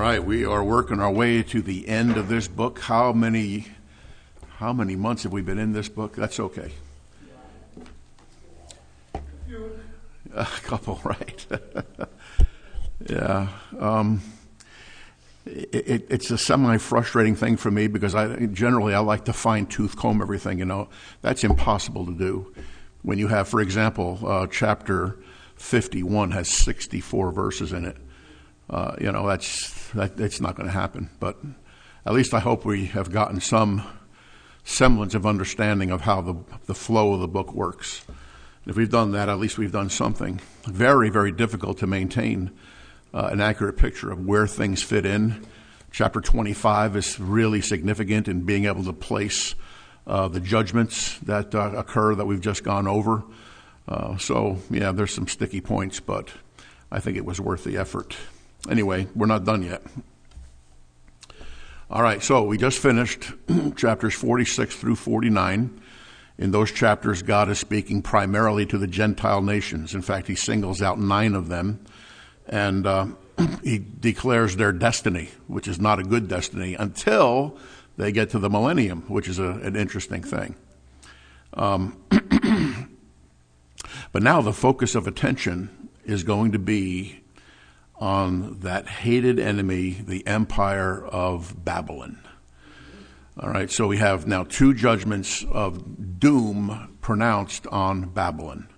right, we are working our way to the end of this book. How many months have we been in this book? That's okay. A couple, right? Yeah. It's a semi-frustrating thing for me because I like to fine-tooth comb everything. That's impossible to do. When you have, for example, chapter 51 has 64 verses in it. That's not going to happen. But at least I hope we have gotten some semblance of understanding of how the flow of the book works. If we've done that, at least we've done something. Very, very difficult to maintain an accurate picture of where things fit in. Chapter 25 is really significant in being able to place the judgments that occur that we've just gone over. There's some sticky points, but I think it was worth the effort. Anyway, we're not done yet. All right, so we just finished chapters 46 through 49. In those chapters, God is speaking primarily to the Gentile nations. In fact, he singles out 9 of them, and he declares their destiny, which is not a good destiny, until they get to the millennium, which is an interesting thing. But now the focus of attention is going to be on that hated enemy, the empire of Babylon. All right, so we have now 2 judgments of doom pronounced on Babylon.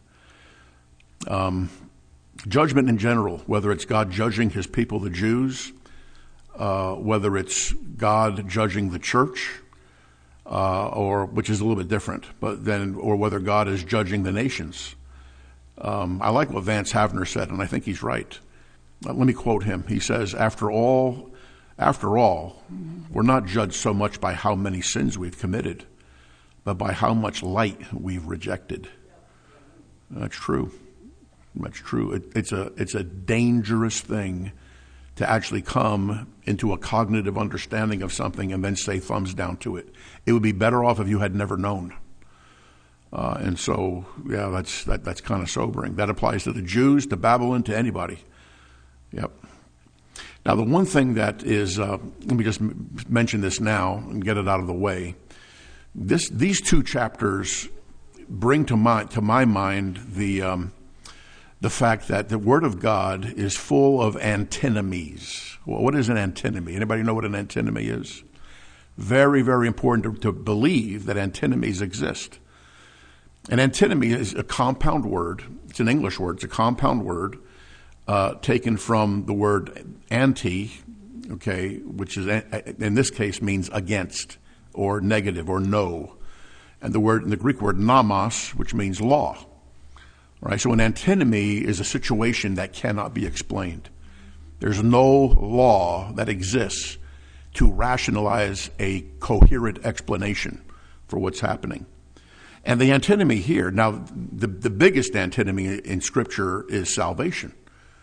Judgment in general, whether it's God judging his people, the Jews, whether it's God judging the church, or which is a little bit different, or whether God is judging the nations. I like what Vance Havner said, and I think he's right. Let me quote him. He says, after all, we're not judged so much by how many sins we've committed, but by how much light we've rejected. That's true. That's true. It's a dangerous thing to actually come into a cognitive understanding of something and then say thumbs down to it. It would be better off if you had never known. That's kind of sobering. That applies to the Jews, to Babylon, to anybody. Yep. Now, the one thing that is, let me just mention this now and get it out of the way. These 2 chapters bring to my mind the fact that the Word of God is full of antinomies. Well, what is an antinomy? Anybody know what an antinomy is? Very, very important to believe that antinomies exist. An antinomy is a compound word. It's an English word. It's a compound word taken from the word anti, okay, which is in this case means against or negative or no, and the Greek word nomos, which means law. All right, so an antinomy is a situation that cannot be explained. There's no law that exists to rationalize a coherent explanation for what's happening. And the antinomy here, now the biggest antinomy in Scripture is salvation.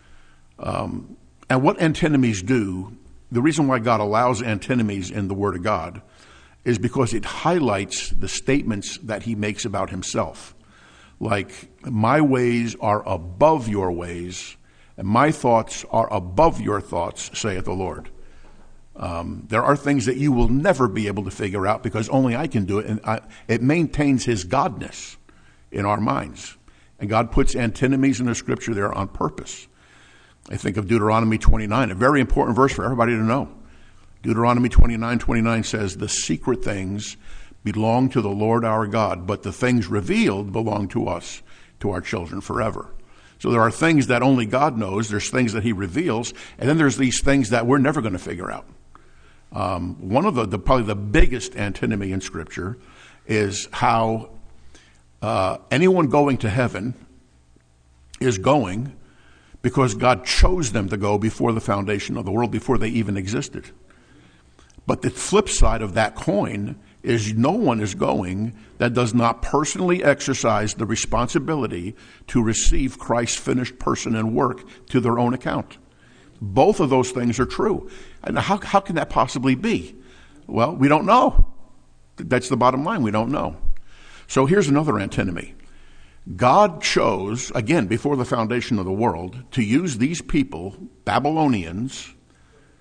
And what antinomies do, the reason why God allows antinomies in the Word of God is because it highlights the statements that he makes about himself. Like, my ways are above your ways, and my thoughts are above your thoughts, saith the Lord. There are things that you will never be able to figure out because only I can do it, and it maintains his godness in our minds. And God puts antinomies in the Scripture there on purpose. I think of Deuteronomy 29, a very important verse for everybody to know. Deuteronomy 29:29 says, the secret things belong to the Lord our God, but the things revealed belong to us, to our children forever. So there are things that only God knows, there's things that he reveals, and then there's these things that we're never going to figure out. One of probably the biggest antinomy in Scripture is how anyone going to heaven is going because God chose them to go before the foundation of the world, before they even existed. But the flip side of that coin is no one is going that does not personally exercise the responsibility to receive Christ's finished person and work to their own account. Both of those things are true. And how can that possibly be? Well, we don't know. That's the bottom line. We don't know. So here's another antinomy. God chose, again, before the foundation of the world, to use these people, Babylonians,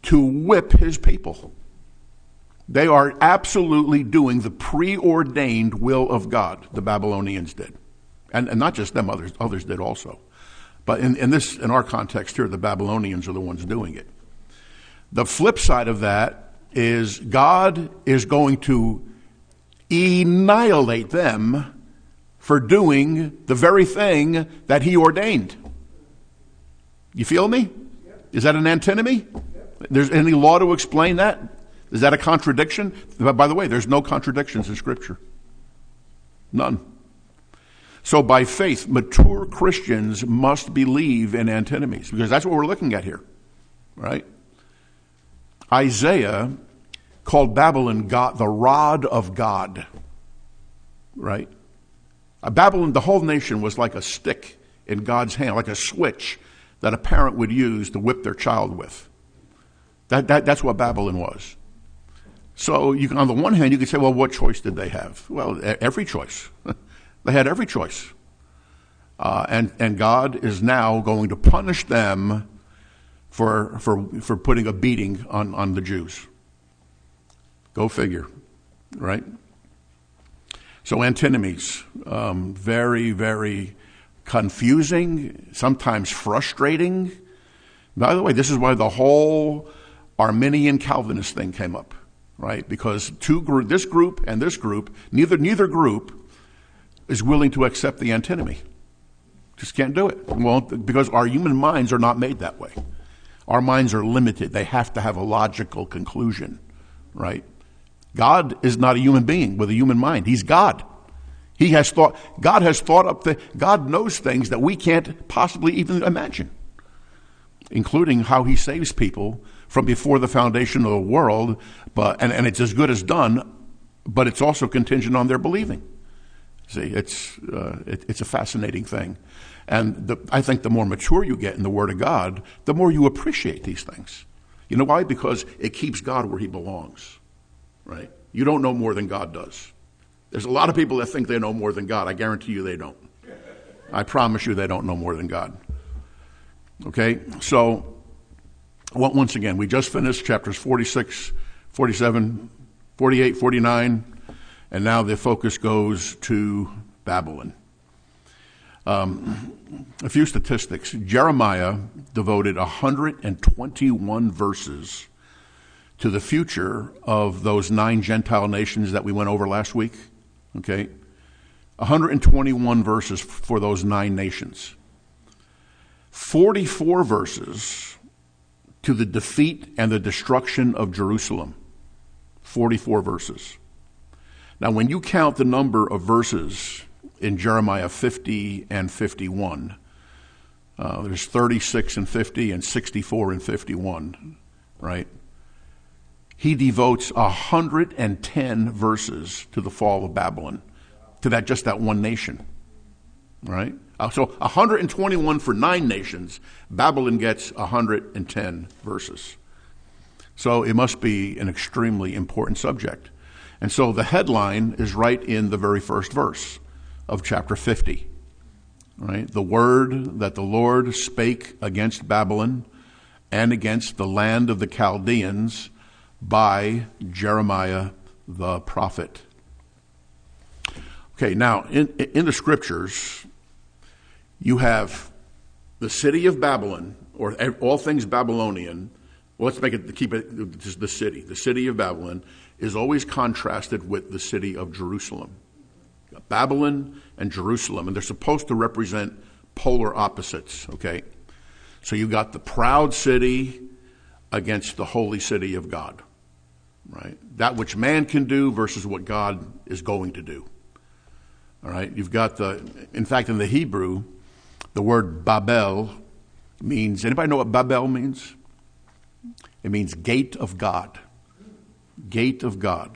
to whip his people. They are absolutely doing the preordained will of God, the Babylonians did. And not just them, others did also. But in our context here, the Babylonians are the ones doing it. The flip side of that is God is going to annihilate them for doing the very thing that he ordained. You feel me? Is that an antinomy? There's any law to explain that? Is that a contradiction? By the way, there's no contradictions in Scripture. None. So by faith, mature Christians must believe in antinomies, because that's what we're looking at here, right? Isaiah called Babylon God, the rod of God, right? Babylon, the whole nation was like a stick in God's hand, like a switch that a parent would use to whip their child with. That's what Babylon was. So you can, on the one hand, you could say, well, what choice did they have? Well, every choice. They had every choice. And God is now going to punish them for putting a beating on the Jews. Go figure, right? So antinomies, very, very confusing, sometimes frustrating. By the way, this is why the whole Arminian Calvinist thing came up, right? Because this group and this group, neither group is willing to accept the antinomy. Just can't do it. Well, because our human minds are not made that way. Our minds are limited. They have to have a logical conclusion, right? God is not a human being with a human mind. He's God. God knows things that we can't possibly even imagine, including how he saves people from before the foundation of the world, and it's as good as done, but it's also contingent on their believing. See, it's a fascinating thing. And I think the more mature you get in the Word of God, the more you appreciate these things. You know why? Because it keeps God where he belongs, right? You don't know more than God does. There's a lot of people that think they know more than God. I guarantee you they don't. I promise you they don't know more than God. Okay? So, once again, we just finished chapters 46, 47, 48, 49, and now the focus goes to Babylon. A few statistics. Jeremiah devoted 121 verses to the future of those 9 Gentile nations that we went over last week. Okay? 121 verses for those 9 nations. 44 verses to the defeat and the destruction of Jerusalem. 44 verses. Now, when you count the number of verses in Jeremiah 50 and 51, there's 36 and 50 and 64 and 51, right? He devotes 110 verses to the fall of Babylon, to that one nation, right? So 121 for 9 nations. Babylon gets 110 verses. So it must be an extremely important subject. And so the headline is right in the very first verse of chapter 50, right? The word that the Lord spake against Babylon and against the land of the Chaldeans by Jeremiah the prophet. Okay, now in the scriptures, you have the city of Babylon, or all things Babylonian. Well, keep it just the city. The city of Babylon is always contrasted with the city of Jerusalem. Babylon and Jerusalem, and they're supposed to represent polar opposites, okay? So you got the proud city against the holy city of God, right? That which man can do versus what God is going to do, all right? You've got in fact, in the Hebrew, the word Babel means, anybody know what Babel means? It means gate of God. Gate of God.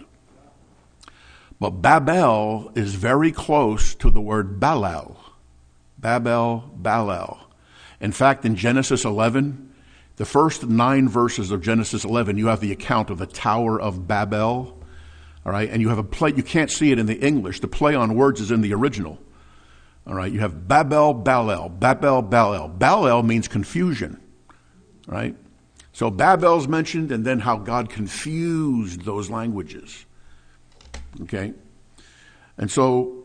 But Babel is very close to the word Balal. Babel, Balal. In fact, in Genesis 11, the first 9 verses of Genesis 11, you have the account of the Tower of Babel. All right, and you have a play. You can't see it in the English. The play on words is in the original. All right, you have Babel, Balal. Babel, Balal. Balal means confusion. Right? So Babel's mentioned, and then how God confused those languages. Okay? And so,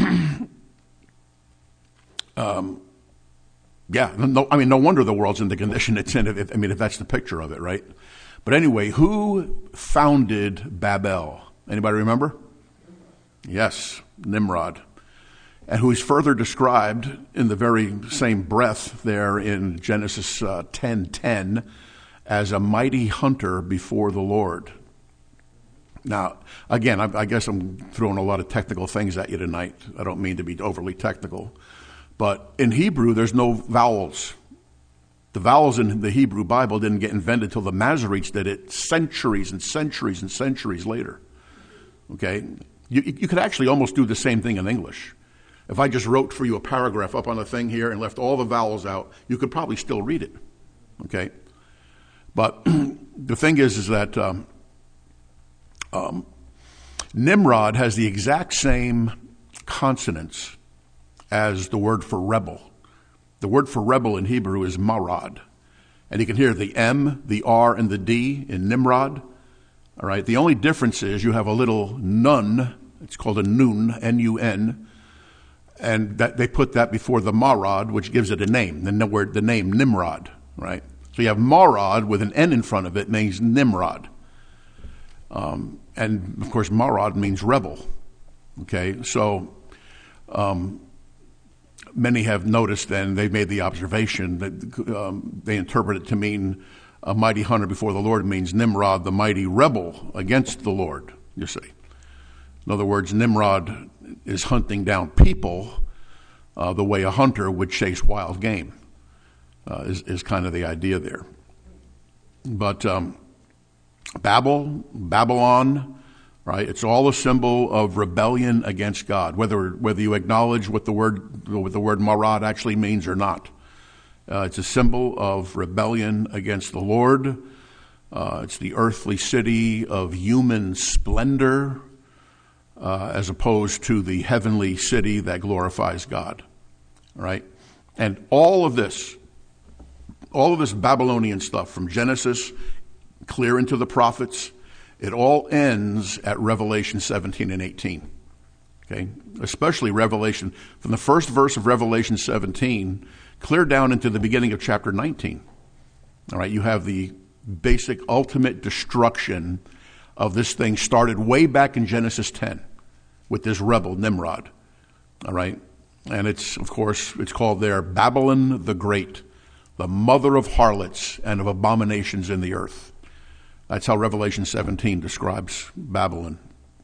no wonder the world's in the condition it's in, if that's the picture of it, right? But anyway, who founded Babel? Anybody remember? Yes, Nimrod. And who is further described in the very same breath there in Genesis 10:10 as a mighty hunter before the Lord. Now, again, I guess I'm throwing a lot of technical things at you tonight. I don't mean to be overly technical. But in Hebrew, there's no vowels. The vowels in the Hebrew Bible didn't get invented till the Masoretes did it centuries and centuries and centuries later. Okay? You could actually almost do the same thing in English. If I just wrote for you a paragraph up on the thing here and left all the vowels out, you could probably still read it. Okay? But the thing is that Nimrod has the exact same consonants as the word for rebel. The word for rebel in Hebrew is marad. And you can hear the M, the R, and the D in Nimrod. All right. The only difference is you have a little nun. It's called a nun, N-U-N. And that they put that before the marad, which gives it a name, the name Nimrod. Right. So you have marad with an N in front of it, means Nimrod. And of course, marad means rebel. Okay. So, many have noticed, and they've made the observation that they interpret it to mean a mighty hunter before the Lord means Nimrod, the mighty rebel against the Lord, you see. In other words, Nimrod is hunting down people the way a hunter would chase wild game, is kind of the idea there. But Babylon, right? It's all a symbol of rebellion against God, whether you acknowledge what the word marad actually means or not. It's a symbol of rebellion against the Lord. It's the earthly city of human splendor, as opposed to the heavenly city that glorifies God. Right? And all of this Babylonian stuff from Genesis clear into the prophets, it all ends at Revelation 17 and 18. Okay? Especially Revelation, from the first verse of Revelation 17, clear down into the beginning of chapter 19. All right, you have the basic ultimate destruction of this thing started way back in Genesis 10 with this rebel Nimrod. All right? And it's called there Babylon the Great, the mother of harlots and of abominations in the earth. That's how Revelation 17 describes Babylon.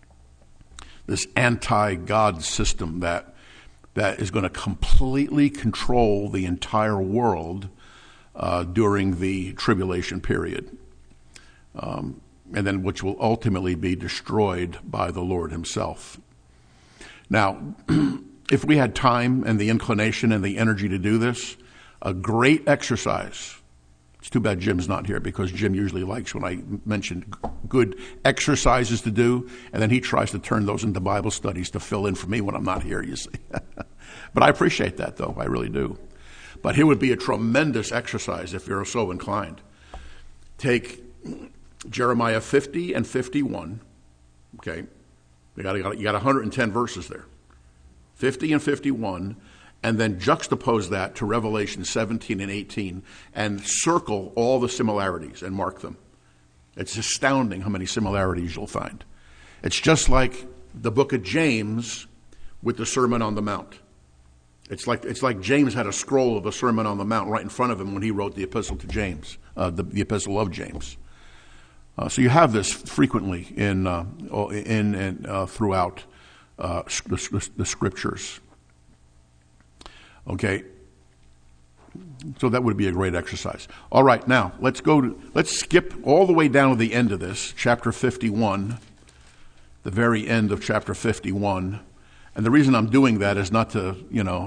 This anti-God system that is going to completely control the entire world during the tribulation period. And then which will ultimately be destroyed by the Lord himself. Now, if we had time and the inclination and the energy to do this, a great exercise. It's too bad Jim's not here, because Jim usually likes when I mention good exercises to do, and then he tries to turn those into Bible studies to fill in for me when I'm not here, you see. But I appreciate that, though. I really do. But here would be a tremendous exercise if you're so inclined. Take Jeremiah 50 and 51. Okay. You got 110 verses there. 50 and 51. And then juxtapose that to Revelation 17 and 18 and circle all the similarities and mark them. It's astounding how many similarities you'll find. It's just like the book of James with the Sermon on the Mount. It's like James had a scroll of the Sermon on the Mount right in front of him when he wrote the epistle to James, the epistle of James. So you have this frequently throughout the scriptures. Okay, so that would be a great exercise. All right, now let's skip all the way down to the end of this, chapter 51, the very end of chapter 51. And the reason I'm doing that is not to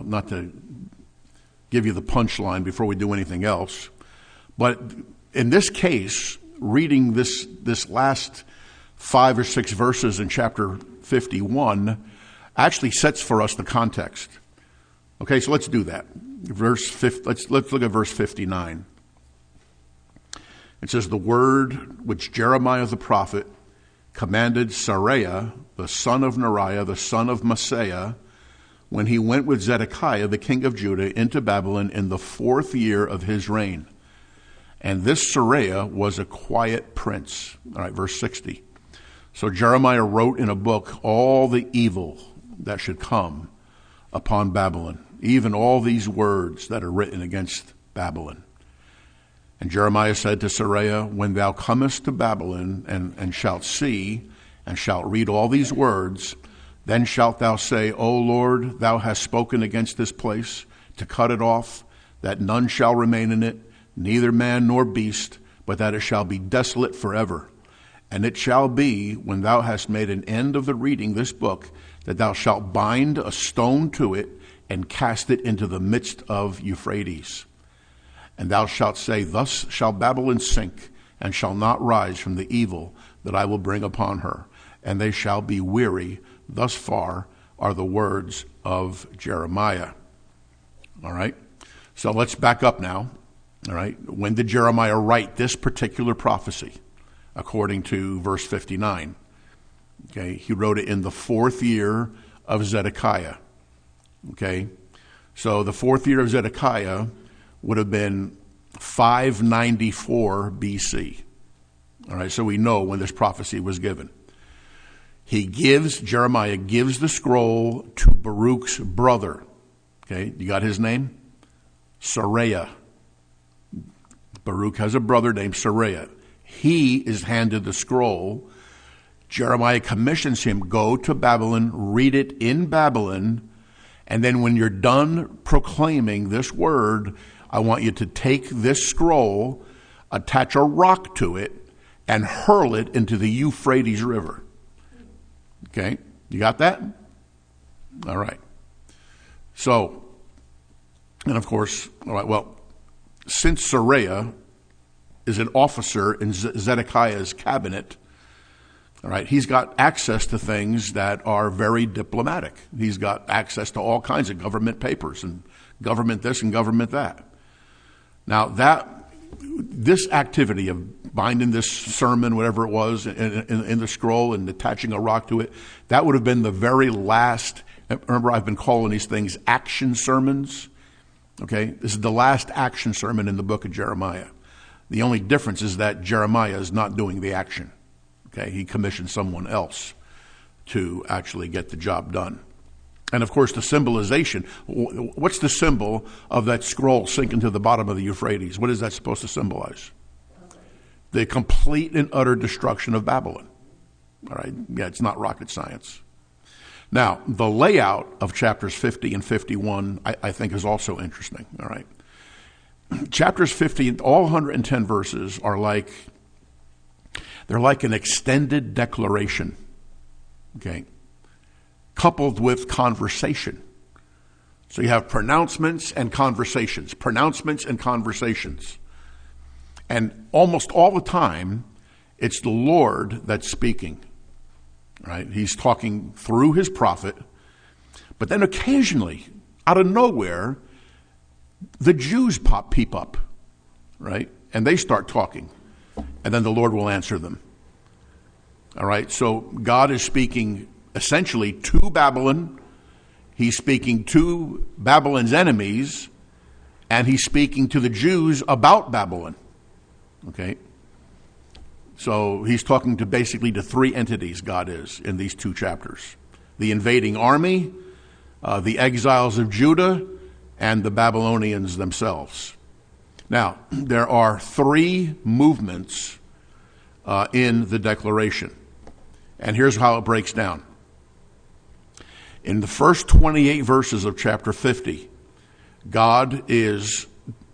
give you the punchline before we do anything else, but in this case, reading this last 5 or 6 verses in chapter 51 actually sets for us the context. Okay, so let's do that. Let's look at verse 59. It says, the word which Jeremiah the prophet commanded Seraiah, the son of Neriah, the son of Maaseiah, when he went with Zedekiah, the king of Judah, into Babylon in the 4th year of his reign. And this Seraiah was a quiet prince. All right, verse 60. So Jeremiah wrote in a book all the evil that should come upon Babylon, even all these words that are written against Babylon. And Jeremiah said to Seraiah, when thou comest to Babylon and shalt see and shalt read all these words, then shalt thou say, O Lord, thou hast spoken against this place to cut it off, that none shall remain in it, neither man nor beast, but that it shall be desolate forever. And it shall be, when thou hast made an end of the reading this book, that thou shalt bind a stone to it and cast it into the midst of Euphrates. And thou shalt say, thus shall Babylon sink, and shall not rise from the evil that I will bring upon her. And they shall be weary. Thus far are the words of Jeremiah. All right. So let's back up now. All right. When did Jeremiah write this particular prophecy? According to verse 59. Okay. He wrote it in the 4th year of Zedekiah. Okay. So the 4th year of Zedekiah would have been 594 BC. All right. So we know when this prophecy was given. Jeremiah gives the scroll to Baruch's brother. Okay, you got his name? Seraiah. Baruch has a brother named Seraiah. He is handed the scroll. Jeremiah commissions him, go to Babylon, read it in Babylon, and then when you're done proclaiming this word, I want you to take this scroll, attach a rock to it, and hurl it into the Euphrates River. Okay, you got that? All right. So, and of course, all right, well, since Seraiah is an officer in Zedekiah's cabinet, all right, he's got access to things that are very diplomatic. He's got access to all kinds of government papers and government this and government that. Now, this activity of binding this sermon, whatever it was, in the scroll and attaching a rock to it, that would have been the very last. Remember, I've been calling these things action sermons. Okay, this is the last action sermon in the book of Jeremiah. The only difference is that Jeremiah is not doing the action. Okay, he commissioned someone else to actually get the job done. And of course, the symbolization, what's the symbol of that scroll sinking to the bottom of the Euphrates? What is that supposed to symbolize? The complete and utter destruction of Babylon. All right, yeah, it's not rocket science. Now, the layout of chapters 50 and 51, I think, is also interesting. All right, chapters 50, all 110 verses are they're like an extended declaration. Okay, coupled with conversation. So you have pronouncements and conversations, pronouncements and conversations. And almost all the time, it's the Lord that's speaking. Right? He's talking through his prophet. But then occasionally, out of nowhere, the Jews peep up. Right? And they start talking. And then the Lord will answer them. All right? So God is speaking essentially to Babylon. He's speaking to Babylon's enemies. And he's speaking to the Jews about Babylon. Okay? So he's talking to basically to three entities, God is, in these two chapters. The invading army, the exiles of Judah, and the Babylonians themselves. Now, there are three movements in the declaration. And here's how it breaks down. In the first 28 verses of chapter 50, God is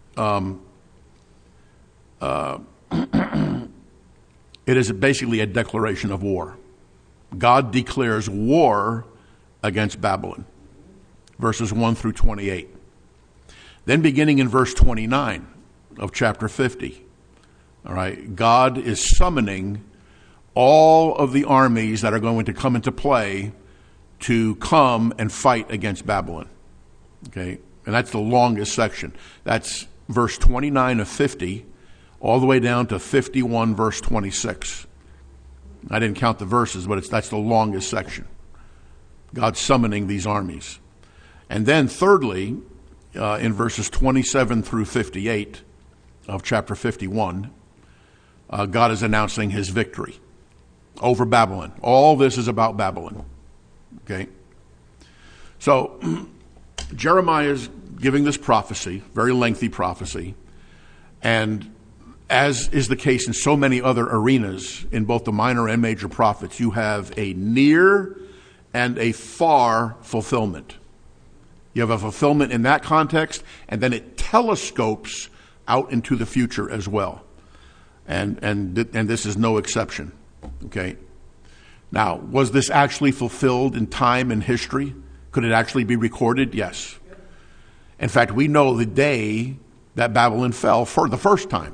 it is basically a declaration of war. God declares war against Babylon, verses 1 through 28. Then beginning in verse 29 of chapter 50, all right, God is summoning all of the armies that are going to come into play to come and fight against Babylon. Okay, and that's the longest section. That's verse 29 of 50 all the way down to 51 verse 26. I didn't count the verses, but that's the longest section. God summoning these armies. And then thirdly, in verses 27 through 58 of chapter 51, God is announcing his victory over Babylon. All this is about Babylon. Okay? So Jeremiah is giving this prophecy, very lengthy prophecy, and as is the case in so many other arenas, in both the minor and major prophets, you have a near and a far fulfillment. You have a fulfillment in that context, and then it telescopes out into the future as well. And this is no exception. Okay? Now, was this actually fulfilled in time and history? Could it actually be recorded? Yes. In fact, we know the day that Babylon fell for the first time.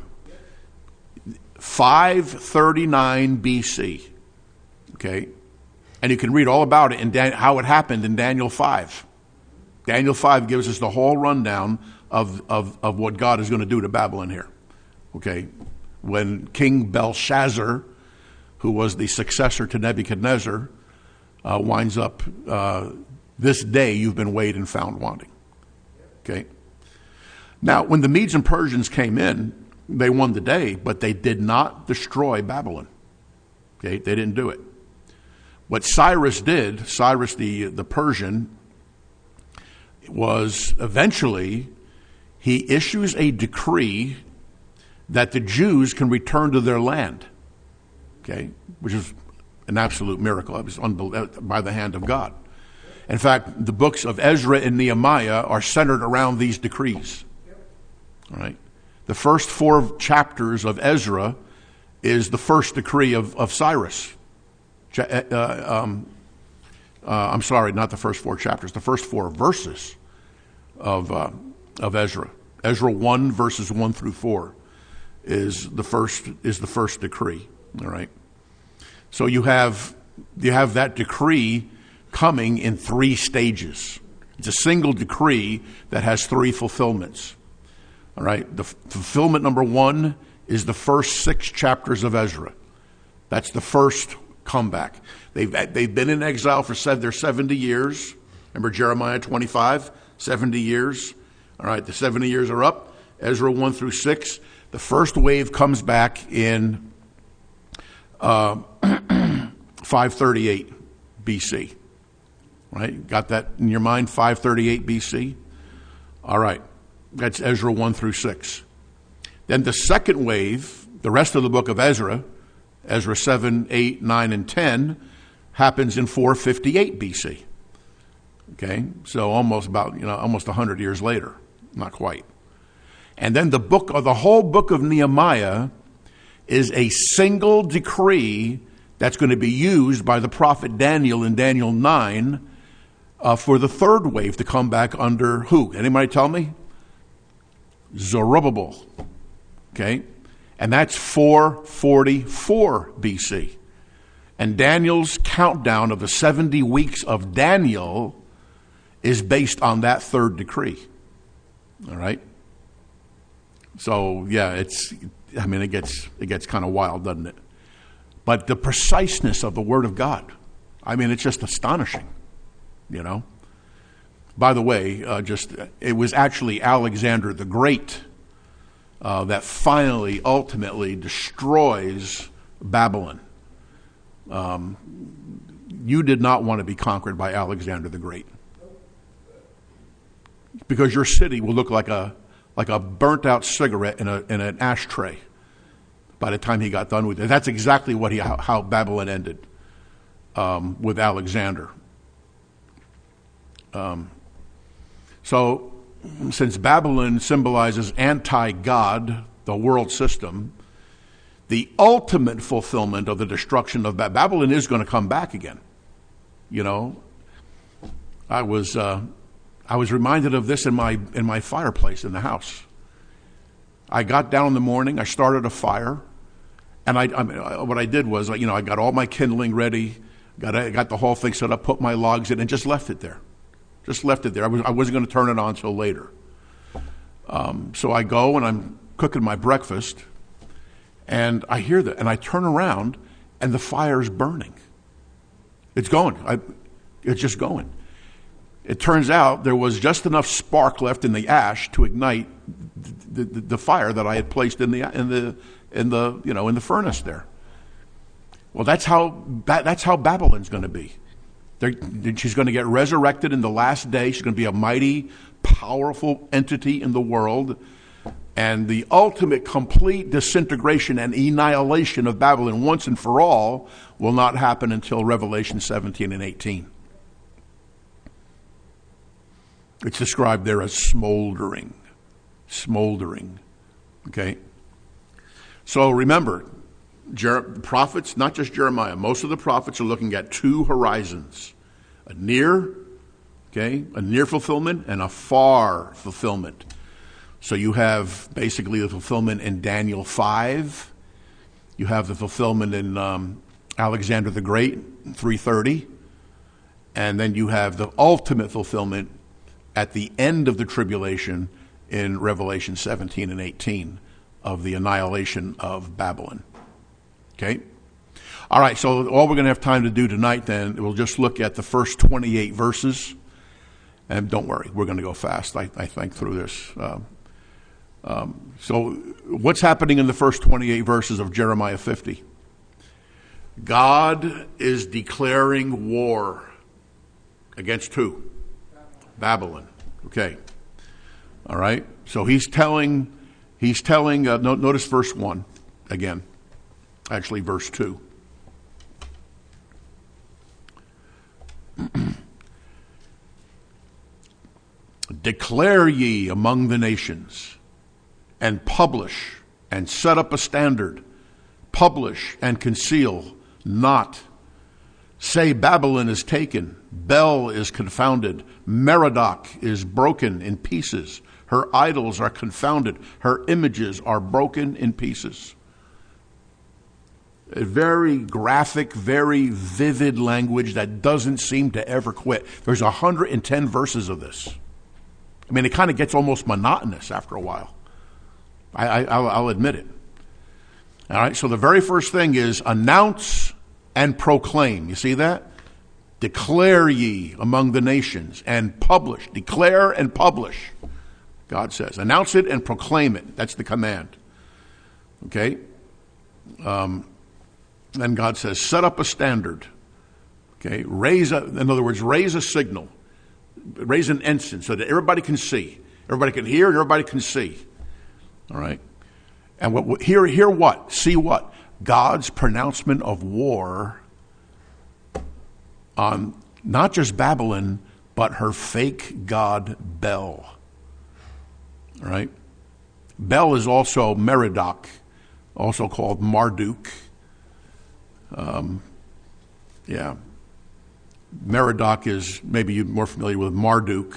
539 BC. Okay? And you can read all about it in how it happened in Daniel 5. Daniel 5 gives us the whole rundown of what God is going to do to Babylon here. Okay? When King Belshazzar, who was the successor to Nebuchadnezzar, winds up, this day you've been weighed and found wanting. Okay? Now, when the Medes and Persians came in, they won the day, but they did not destroy Babylon. Okay? They didn't do it. What Cyrus did, Cyrus the Persian, was eventually he issues a decree that the Jews can return to their land. Okay? Which is an absolute miracle. It was by the hand of God. In fact, the books of Ezra and Nehemiah are centered around these decrees. All right? The first 4 chapters of Ezra is the first decree of Cyrus. I'm sorry, not the first 4 chapters. The first 4 verses of Ezra. Ezra 1 verses 1 through 4 is the first decree. All right. So you have that decree coming in 3 stages. It's a single decree that has 3 fulfillments. All right. The fulfillment number 1 is the first 6 chapters of Ezra. That's the first comeback. They've been in exile for 70 years. Remember Jeremiah 25, 70 years. All right. The 70 years are up. Ezra 1 through 6. The first wave comes back in 538 BC. Right? Got that in your mind? 538 BC? All right. That's Ezra 1 through 6. Then the second wave, the rest of the book of Ezra, Ezra 7, 8, 9, and 10, happens in 458 BC. Okay? So almost 100 years later. Not quite. And then the whole book of Nehemiah is a single decree that's going to be used by the prophet Daniel in Daniel 9 for the third wave to come back under who? Anybody tell me? Zerubbabel. Okay? And that's 444 BC. And Daniel's countdown of the 70 weeks of Daniel is based on that third decree. All right? So, yeah, it gets kind of wild, doesn't it? But the preciseness of the Word of God, it's just astonishing, you know? By the way, it was actually Alexander the Great that finally, ultimately destroys Babylon. You did not want to be conquered by Alexander the Great. Because your city will look like a burnt out cigarette in an ashtray by the time he got done with it. That's exactly how Babylon ended with Alexander. So since Babylon symbolizes anti-God, the world system, the ultimate fulfillment of the destruction of Babylon is going to come back again. You know, I was reminded of this in my fireplace in the house. I got down in the morning, I started a fire, and what I did was, I got all my kindling ready, got the whole thing set up, put my logs in, and just left it there. I wasn't going to turn it on until later. So I go and I'm cooking my breakfast, And I hear that, and I turn around, and the fire is burning. It's going. It's just going. It turns out there was just enough spark left in the ash to ignite the fire that I had placed in the furnace there. Well, that's how Babylon's going to be. She's going to get resurrected in the last day. She's going to be a mighty, powerful entity in the world. And the ultimate complete disintegration and annihilation of Babylon once and for all will not happen until Revelation 17 and 18. It's described there as smoldering. Smoldering. Okay? So remember, prophets, not just Jeremiah, most of the prophets are looking at two horizons. A near fulfillment and a far fulfillment. So you have basically the fulfillment in Daniel 5. You have the fulfillment in Alexander the Great, 330. And then you have the ultimate fulfillment at the end of the tribulation in Revelation 17 and 18 of the annihilation of Babylon. Okay? All right, so all we're going to have time to do tonight then, we'll just look at the first 28 verses. And don't worry, we're going to go fast, I think, through this. So what's happening in the first 28 verses of Jeremiah 50? God is declaring war against who? Babylon. Okay. All right. So he's telling, notice verse 1 again. Actually, verse 2. Declare ye among the nations, and publish, and set up a standard. Publish and conceal not. Say Babylon is taken, Bel is confounded, Merodach is broken in pieces. Her idols are confounded, her images are broken in pieces. A very graphic, very vivid language that doesn't seem to ever quit. There's 110 verses of this. I mean, it kind of gets almost monotonous after a while. I'll admit it. All right, so the very first thing is announce and proclaim. You see that? Declare ye among the nations and publish. Declare and publish, God says. Announce it and proclaim it. That's the command. Okay? Then God says, set up a standard. Okay? In other words, raise a signal. Raise an ensign so that everybody can see. Everybody can hear and everybody can see. All right? And hear what? See what? God's pronouncement of war on not just Babylon, but her fake god Bel. All right? Bel is also Merodach, also called Marduk. Merodach is, maybe you're more familiar with Marduk.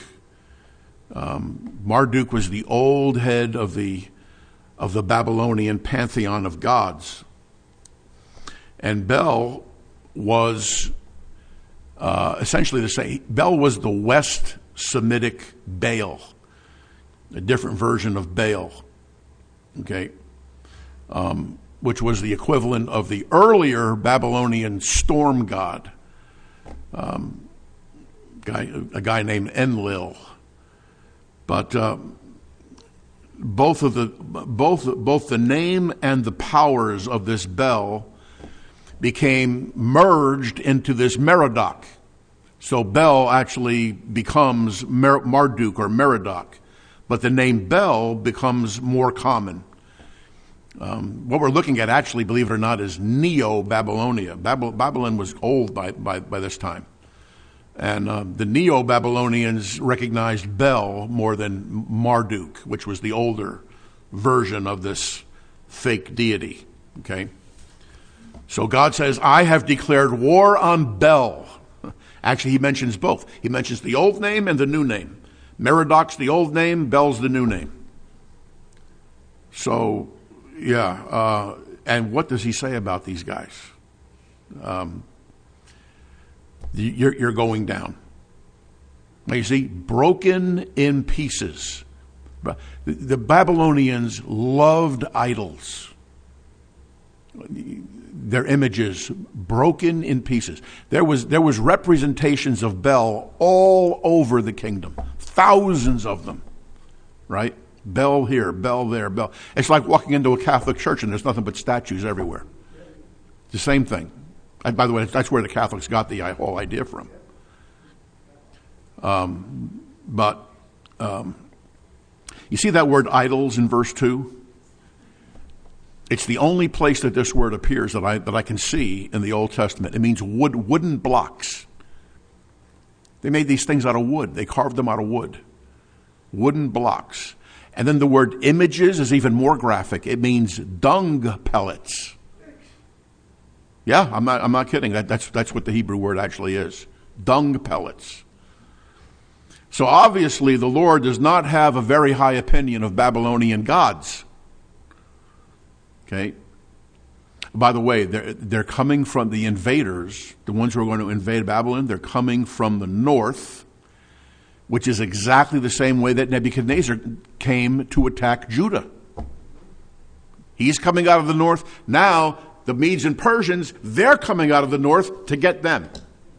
Marduk was the old head of the Babylonian pantheon of gods. And Bel was essentially the same. Bel was the West Semitic Baal, a different version of Baal, okay, which was the equivalent of the earlier Babylonian storm god, a guy named Enlil. But both the name and the powers of this Bel became merged into this Merodach. So Bel actually becomes Marduk or Merodach, but the name Bel becomes more common. What we're looking at actually, believe it or not, is Neo-Babylonia. Babylon was old by this time. And the Neo-Babylonians recognized Bel more than Marduk, which was the older version of this fake deity. Okay? So God says, I have declared war on Bel. Actually, he mentions both. He mentions the old name and the new name. Merodach's the old name, Bel's the new name. So, and what does he say about these guys? You're going down. Now you see, broken in pieces. The Babylonians loved idols. their images broken in pieces. There was representations of Bel all over the kingdom, thousands of them, right? Bel here, Bel there, Bel. It's like walking into a Catholic church and there's nothing but statues everywhere. The same thing. And by the way, that's where the Catholics got the whole idea from. You see that word idols in verse 2? It's the only place that this word appears that I can see in the Old Testament. It means wooden blocks. They made these things out of wood. They carved them out of wood. Wooden blocks. And then the word images is even more graphic. It means dung pellets. Yeah, I'm not kidding. That's what the Hebrew word actually is. Dung pellets. So obviously the Lord does not have a very high opinion of Babylonian gods. Okay. By the way, they're coming from the invaders, the ones who are going to invade Babylon. They're coming from the north, which is exactly the same way that Nebuchadnezzar came to attack Judah. He's coming out of the north. Now, the Medes and Persians, they're coming out of the north to get them.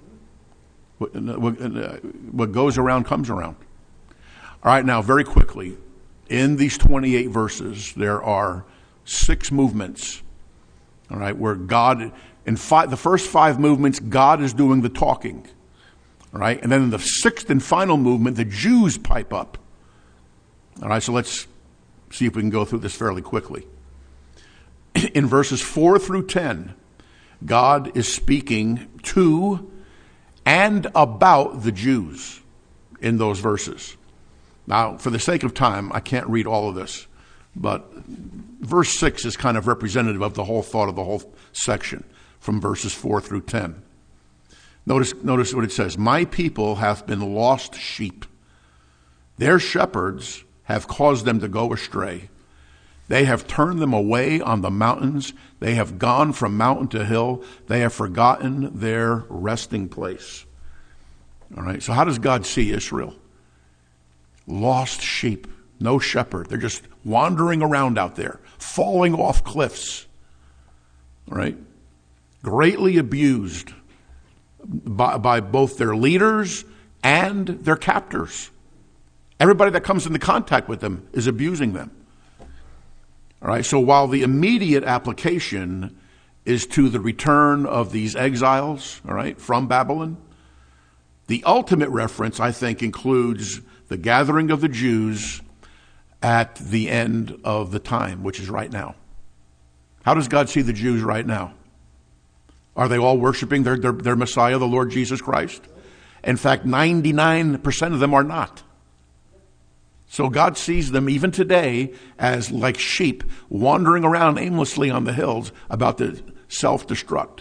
What goes around comes around. All right, now, very quickly, in these 28 verses, there are 6 movements. All right, where God, in the first 5 movements, God is doing the talking. All right, and then in the 6th and final movement, the Jews pipe up. All right, so let's see if we can go through this fairly quickly. In verses 4 through 10, God is speaking to and about the Jews in those verses. Now, for the sake of time, I can't read all of this, but verse 6 is kind of representative of the whole thought of the whole section from verses 4 through 10. Notice what it says. My people have been lost sheep. Their shepherds have caused them to go astray. They have turned them away on the mountains. They have gone from mountain to hill. They have forgotten their resting place. All right, so how does God see Israel? Lost sheep, no shepherd. They're just wandering around out there, falling off cliffs. All right, greatly abused by both their leaders and their captors. Everybody that comes into contact with them is abusing them. All right, so while the immediate application is to the return of these exiles, all right, from Babylon, the ultimate reference, I think, includes the gathering of the Jews at the end of the time, which is right now. How does God see the Jews right now? Are they all worshiping their Messiah, the Lord Jesus Christ? In fact, 99% of them are not. So God sees them even today as like sheep wandering around aimlessly on the hills about to self-destruct.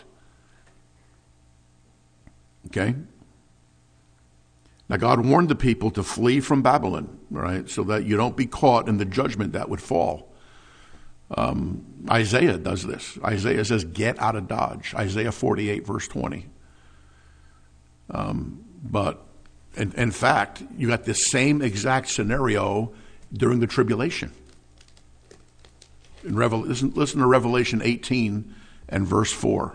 Okay? Now God warned the people to flee from Babylon, right? So that you don't be caught in the judgment that would fall. Isaiah does this. Isaiah says, get out of Dodge. Isaiah 48, verse 20. But in fact, you got the same exact scenario during the tribulation. Listen to Revelation 18 and verse 4.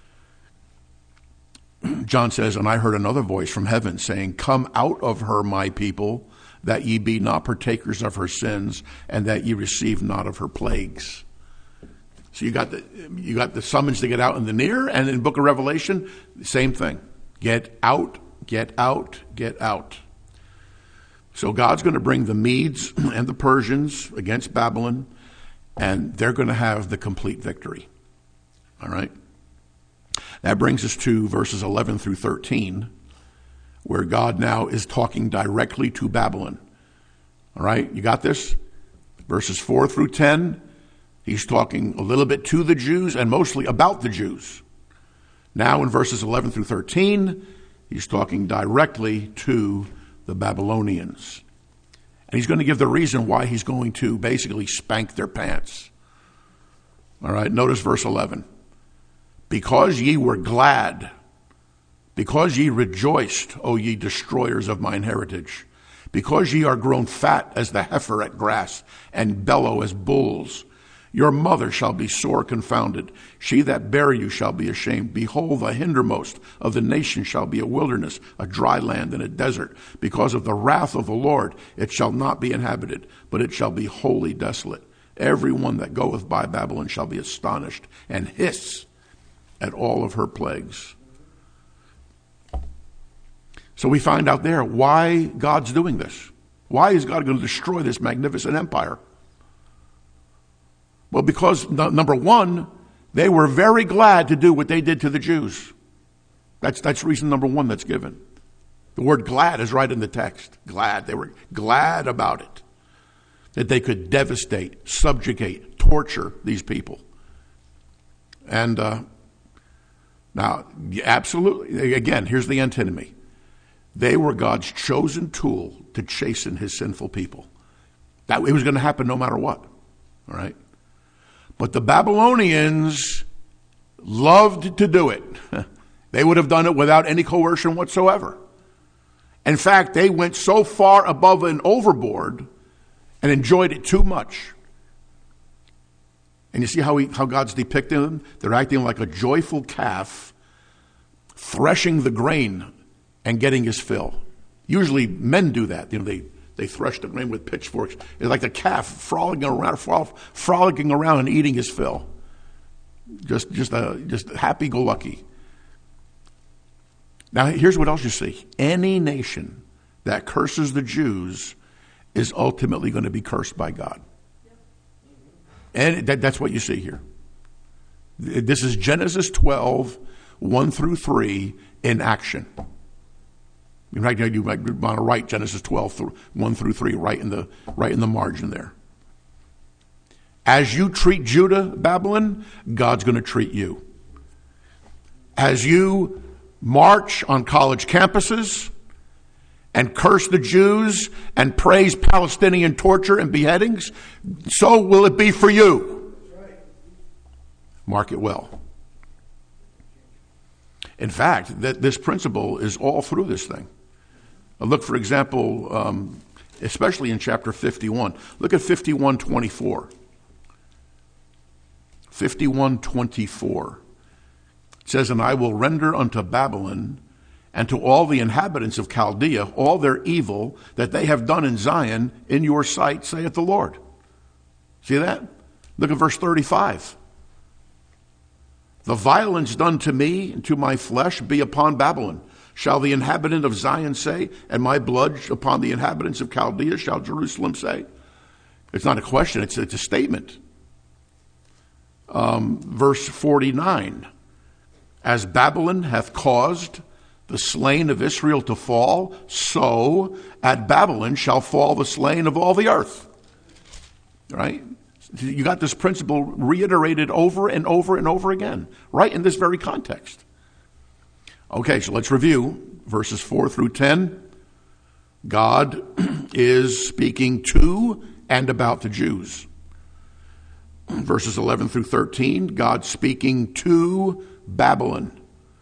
John says, and I heard another voice from heaven saying, come out of her, my people, that ye be not partakers of her sins, and that ye receive not of her plagues. So you got the summons to get out in the near, and in the book of Revelation, same thing. Get out, get out, get out. So God's going to bring the Medes and the Persians against Babylon, and they're going to have the complete victory. All right? That brings us to verses 11 through 13, where God now is talking directly to Babylon. All right? You got this? Verses 4 through 10, he's talking a little bit to the Jews and mostly about the Jews. Now in verses 11 through 13, he's talking directly to the Babylonians. And he's going to give the reason why he's going to basically spank their pants. All right, notice verse 11. Because ye were glad, because ye rejoiced, O ye destroyers of mine heritage, because ye are grown fat as the heifer at grass, and bellow as bulls, Your mother shall be sore confounded. She that bare you shall be ashamed. Behold, the hindermost of the nations shall be a wilderness, a dry land, and a desert. Because of the wrath of the Lord, it shall not be inhabited, but it shall be wholly desolate. Every one that goeth by Babylon shall be astonished and hiss at all of her plagues. So we find out there why God's doing this. Why is God going to destroy this magnificent empire? Well, because, number one, they were very glad to do what they did to the Jews. That's reason number one that's given. The word glad is right in the text. Glad. They were glad about it. That they could devastate, subjugate, torture these people. And now, absolutely, again, here's the antinomy. They were God's chosen tool to chasten his sinful people. That it was going to happen no matter what. All right? But the Babylonians loved to do it. They would have done it without any coercion whatsoever. In fact, they went so far above and overboard and enjoyed it too much. And you see how God's depicting them? They're acting like a joyful calf threshing the grain and getting his fill. Usually men do that. They thresh the grain with pitchforks. It's like the calf frolicking around and eating his fill. Just happy-go-lucky. Now, here's what else you see. Any nation that curses the Jews is ultimately going to be cursed by God. And that's what you see here. This is Genesis 12, 1 through 3 in action. In fact, you might want to write Genesis 12, 1 through 3 right in the margin there. As you treat Judah, Babylon, God's going to treat you. As you march on college campuses and curse the Jews and praise Palestinian torture and beheadings, so will it be for you. Mark it well. In fact, this principle is all through this thing. Look, for example, especially in chapter 51. Look at 51:24. 51:24. It says, and I will render unto Babylon and to all the inhabitants of Chaldea all their evil that they have done in Zion in your sight, saith the Lord. See that? Look at verse 35. The violence done to me and to my flesh be upon Babylon, shall the inhabitant of Zion say, and my blood upon the inhabitants of Chaldea shall Jerusalem say. It's not a question, it's a statement. Verse 49. As Babylon hath caused the slain of Israel to fall, so at Babylon shall fall the slain of all the earth. Right? You got this principle reiterated over and over and over again, right in this very context. Okay, so let's review verses 4 through 10. God is speaking to and about the Jews. Verses 11 through 13, God speaking to Babylon.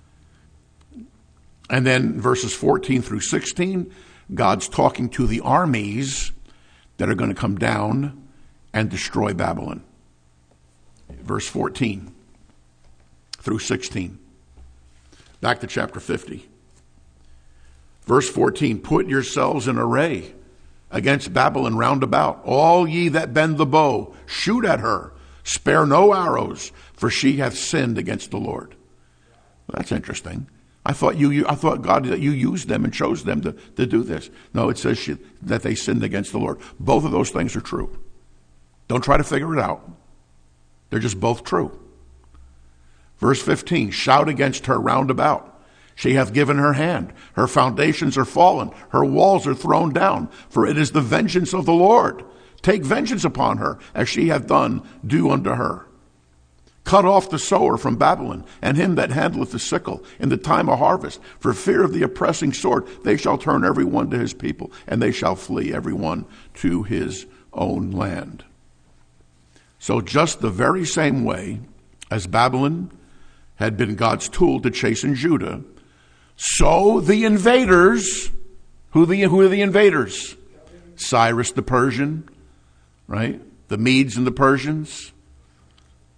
And then verses 14 through 16, God's talking to the armies that are going to come down and destroy Babylon. Verse 14 through 16. Back to chapter 50. Verse 14, put yourselves in array against Babylon round about. All ye that bend the bow, shoot at her. Spare no arrows, for she hath sinned against the Lord. Well, that's interesting. I thought God that you used them and chose them to do this. No, it says that they sinned against the Lord. Both of those things are true. Don't try to figure it out. They're just both true. Verse 15, shout against her round about. She hath given her hand. Her foundations are fallen. Her walls are thrown down. For it is the vengeance of the Lord. Take vengeance upon her, as she hath done, do unto her. Cut off the sower from Babylon, and him that handleth the sickle in the time of harvest. For fear of the oppressing sword, they shall turn every one to his people, and they shall flee every one to his own land. So just the very same way as Babylon had been God's tool to chasten Judah, so the invaders, who are the invaders? Cyrus the Persian, right? The Medes and the Persians,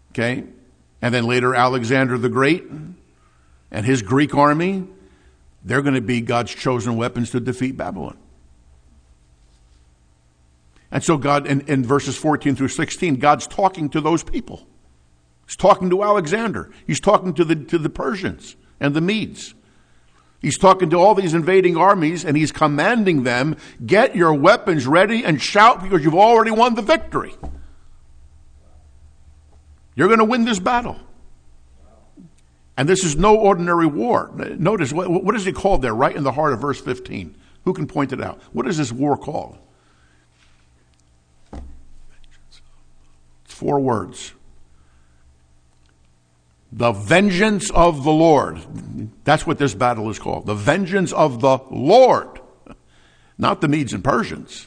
Okay? And then later Alexander the Great and his Greek army, they're going to be God's chosen weapons to defeat Babylon. And so God, in verses 14 through 16, God's talking to those people. He's talking to Alexander. He's talking to the Persians and the Medes. He's talking to all these invading armies, and he's commanding them, get your weapons ready and shout because you've already won the victory. You're going to win this battle. And this is no ordinary war. Notice, what is it called there, right in the heart of verse 15? Who can point it out? What is this war called? It's 4 words. The vengeance of the Lord. That's what this battle is called. The vengeance of the Lord. Not the Medes and Persians.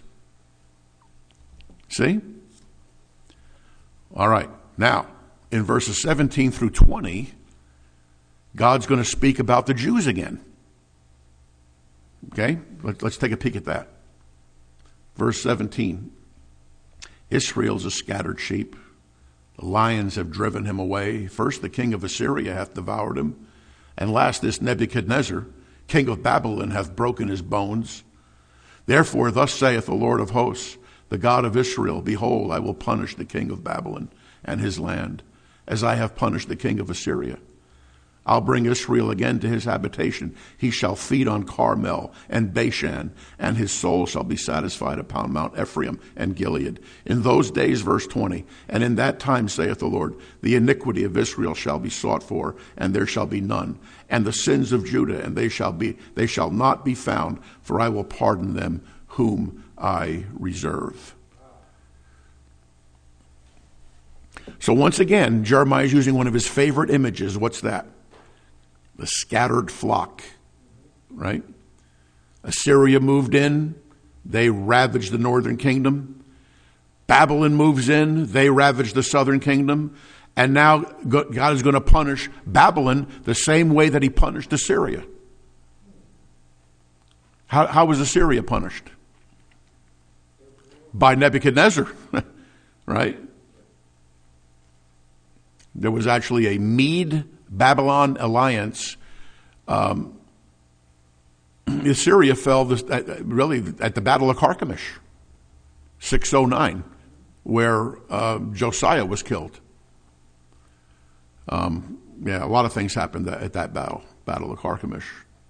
See? All right. Now, in verses 17 through 20, God's going to speak about the Jews again. Okay? Let's take a peek at that. Verse 17. Israel's a scattered sheep. The lions have driven him away. First the king of Assyria hath devoured him. And last this Nebuchadnezzar, king of Babylon, hath broken his bones. Therefore thus saith the Lord of hosts, the God of Israel, behold, I will punish the king of Babylon and his land, as I have punished the king of Assyria. I'll bring Israel again to his habitation. He shall feed on Carmel and Bashan, and his soul shall be satisfied upon Mount Ephraim and Gilead. In those days, verse 20, and in that time, saith the Lord, the iniquity of Israel shall be sought for, and there shall be none. And the sins of Judah, and they shall not be found, for I will pardon them whom I reserve. So once again, Jeremiah is using one of his favorite images. What's that? The scattered flock, right? Assyria moved in. They ravaged the northern kingdom. Babylon moves in. They ravaged the southern kingdom. And now God is going to punish Babylon the same way that he punished Assyria. How was Assyria punished? By Nebuchadnezzar, right? There was actually a Mede-Babylon alliance. Assyria fell really at the Battle of Carchemish, 609, where Josiah was killed. A lot of things happened at that Battle of Carchemish.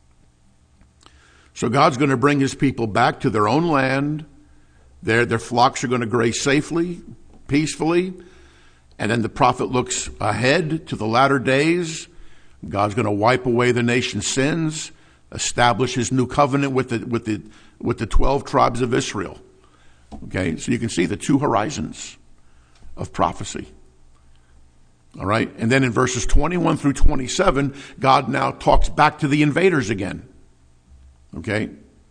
So God's going to bring his people back to their own land. Their flocks are going to graze safely, peacefully. And then the prophet looks ahead to the latter days. God's going to wipe away the nation's sins, establish his new covenant with the 12 tribes of Israel. Okay, so you can see the 2 horizons of prophecy. All right, and then in verses 21 through 27, God now talks back to the invaders again. Okay,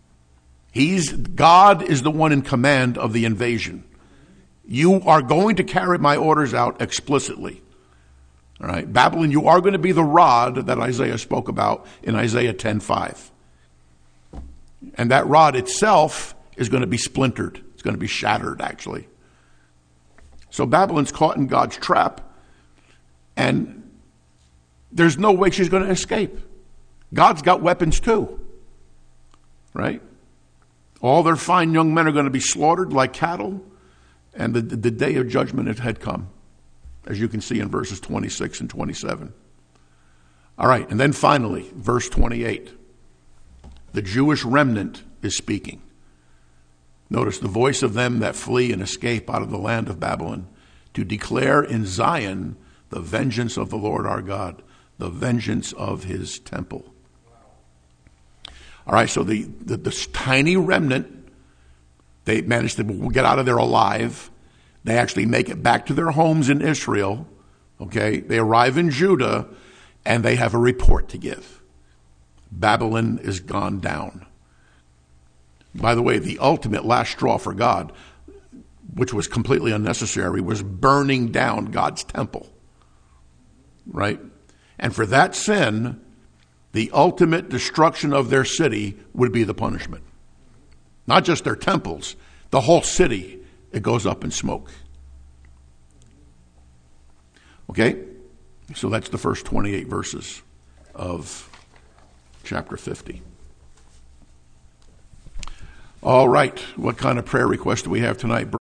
God is the one in command of the invasion. You are going to carry my orders out explicitly. All right, Babylon, you are going to be the rod that Isaiah spoke about in Isaiah 10:5. And that rod itself is going to be splintered. It's going to be shattered, actually. So Babylon's caught in God's trap, and there's no way she's going to escape. God's got weapons too, right? All their fine young men are going to be slaughtered like cattle. And the day of judgment had come, as you can see in verses 26 and 27. All right, and then finally, verse 28. The Jewish remnant is speaking. Notice the voice of them that flee and escape out of the land of Babylon, to declare in Zion the vengeance of the Lord our God, the vengeance of his temple. All right, so this tiny remnant, they managed to get out of there alive. They actually make it back to their homes in Israel. Okay, they arrive in Judah, and they have a report to give. Babylon is gone down. By the way, the ultimate last straw for God, which was completely unnecessary, was burning down God's temple. Right? And for that sin, the ultimate destruction of their city would be the punishment. Not just their temples, the whole city, it goes up in smoke. Okay? So that's the first 28 verses of chapter 50. All right. What kind of prayer request do we have tonight?